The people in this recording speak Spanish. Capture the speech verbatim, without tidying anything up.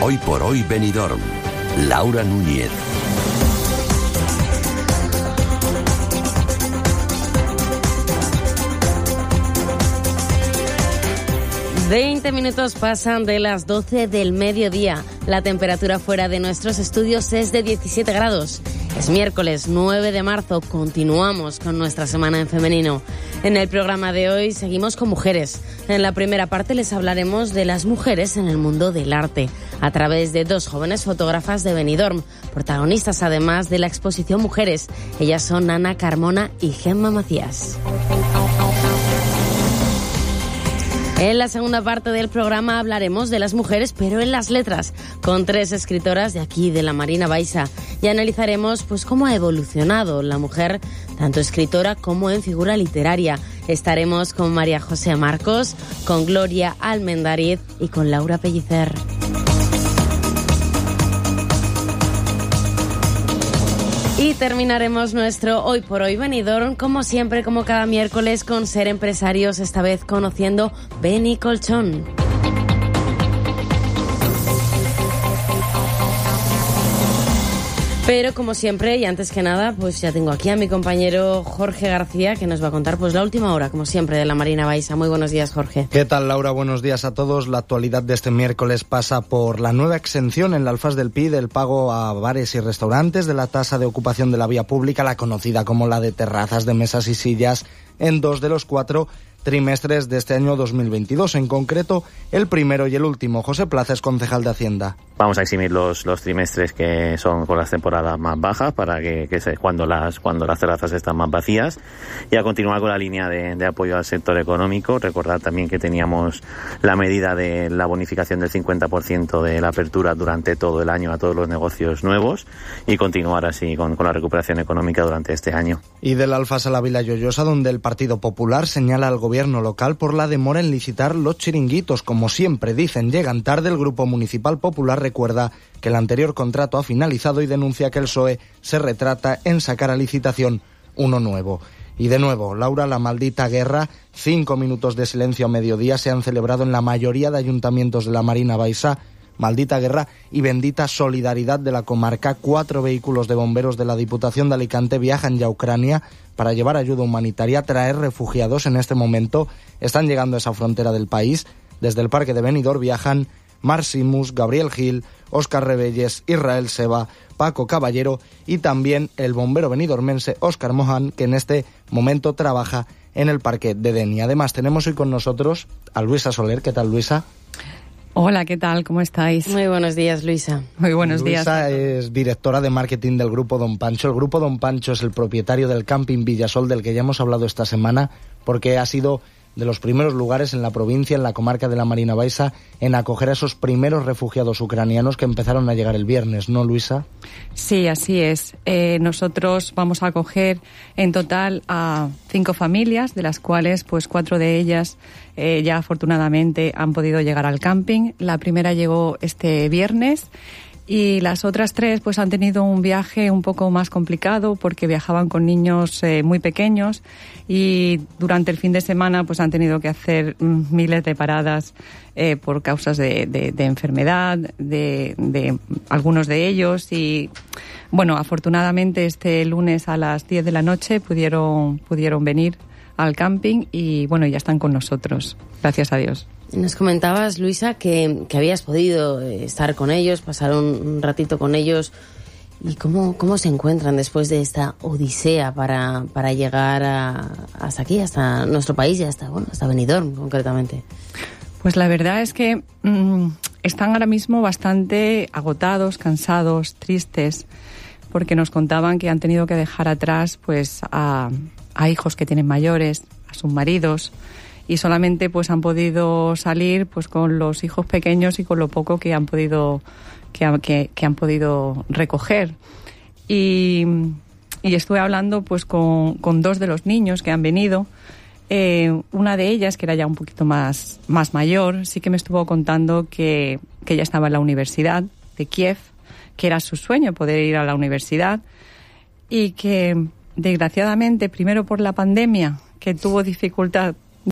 Hoy por hoy Benidorm. Laura Núñez. veinte minutos pasan de las doce del mediodía. La temperatura fuera de nuestros estudios es de diecisiete grados. Es miércoles nueve de marzo. Continuamos con nuestra semana en femenino. En el programa de hoy seguimos con mujeres. En la primera parte les hablaremos de las mujeres en el mundo del arte, a través de dos jóvenes fotógrafas de Benidorm, protagonistas además de la exposición Mujeres. Ellas son Ana Carmona y Gemma Macías. En la segunda parte del programa hablaremos de las mujeres, pero en las letras, con tres escritoras de aquí, de la Marina Baixa. Y analizaremos pues cómo ha evolucionado la mujer, tanto escritora como en figura literaria. Estaremos con María José Marcos, con Gloria Almendariz y con Laura Pellicer. Y terminaremos nuestro Hoy por Hoy Benidorm, como siempre, como cada miércoles, con Ser Empresarios, esta vez conociendo Beni Colchón. Pero como siempre, y antes que nada, pues ya tengo aquí a mi compañero Jorge García, que nos va a contar pues la última hora, como siempre, de la Marina Baixa. Muy buenos días, Jorge. ¿Qué tal, Laura? Buenos días a todos. La actualidad de este miércoles pasa por la nueva exención en la Alfaz del Pi del pago a bares y restaurantes de la tasa de ocupación de la vía pública, la conocida como la de terrazas, de mesas y sillas, en dos de los cuatro trimestres de este año dos mil veintidós, en concreto el primero y el último. José Plaza es concejal de Hacienda. Vamos a eximir los, los trimestres que son con las temporadas más bajas, para que, que se, cuando las cuando las terrazas están más vacías, y a continuar con la línea de, de apoyo al sector económico. Recordad también que teníamos la medida de la bonificación del cincuenta por ciento de la apertura durante todo el año a todos los negocios nuevos, y continuar así con, con la recuperación económica durante este año. Y del Alfaz a la Vila Lloyosa, donde el Partido Popular señala al gobierno local por la demora en licitar los chiringuitos. Como siempre dicen, llegan tarde. El Grupo Municipal Popular recuerda que el anterior contrato ha finalizado y denuncia que el P S O E se retrata en sacar a licitación uno nuevo. Y de nuevo, Laura, la maldita guerra. Cinco minutos de silencio a mediodía se han celebrado en la mayoría de ayuntamientos de la Marina Baixa. Maldita guerra y bendita solidaridad de la comarca. Cuatro vehículos de bomberos de la Diputación de Alicante viajan ya a Ucrania para llevar ayuda humanitaria, traer refugiados. En este momento están llegando a esa frontera del país. Desde el parque de Benidorm viajan Marc Simus, Gabriel Gil, Óscar Rebelles, Israel Seba, Paco Caballero y también el bombero benidormense Óscar Mohan, que en este momento trabaja en el parque de Denia. Además, tenemos hoy con nosotros a Luisa Soler. ¿Qué tal, Luisa? Hola, ¿qué tal? ¿Cómo estáis? Muy buenos días, Luisa. Muy buenos días. Luisa es directora de marketing del Grupo Don Pancho. El Grupo Don Pancho es el propietario del camping Villasol, del que ya hemos hablado esta semana, porque ha sido de los primeros lugares en la provincia, en la comarca de la Marina Baixa, en acoger a esos primeros refugiados ucranianos que empezaron a llegar el viernes, ¿no, Luisa? Sí, así es. Eh, nosotros vamos a acoger en total a cinco familias, de las cuales pues cuatro de ellas eh, ya afortunadamente han podido llegar al camping. La primera llegó este viernes. Y las otras tres pues han tenido un viaje un poco más complicado, porque viajaban con niños eh, muy pequeños, y durante el fin de semana pues han tenido que hacer mm, miles de paradas eh, por causas de, de, de enfermedad de, de algunos de ellos. Y bueno, afortunadamente este lunes a las diez de la noche pudieron, pudieron venir al camping y bueno, ya están con nosotros, gracias a Dios. Nos comentabas, Luisa, que, que habías podido estar con ellos, pasar un, un ratito con ellos. ¿Y cómo, cómo se encuentran después de esta odisea para, para llegar a, hasta aquí, hasta nuestro país y hasta, bueno, hasta Benidorm, concretamente? Pues la verdad es que mmm, están ahora mismo bastante agotados, cansados, tristes, porque nos contaban que han tenido que dejar atrás pues a, a hijos que tienen mayores, a sus maridos, y solamente pues han podido salir pues con los hijos pequeños y con lo poco que han podido que, que, que han podido recoger. Y, y estuve hablando pues con, con dos de los niños que han venido. Eh, una de ellas, que era ya un poquito más, más mayor, sí que me estuvo contando que, que ella estaba en la Universidad de Kiev, que era su sueño poder ir a la universidad, y que desgraciadamente, primero por la pandemia, que tuvo dificultad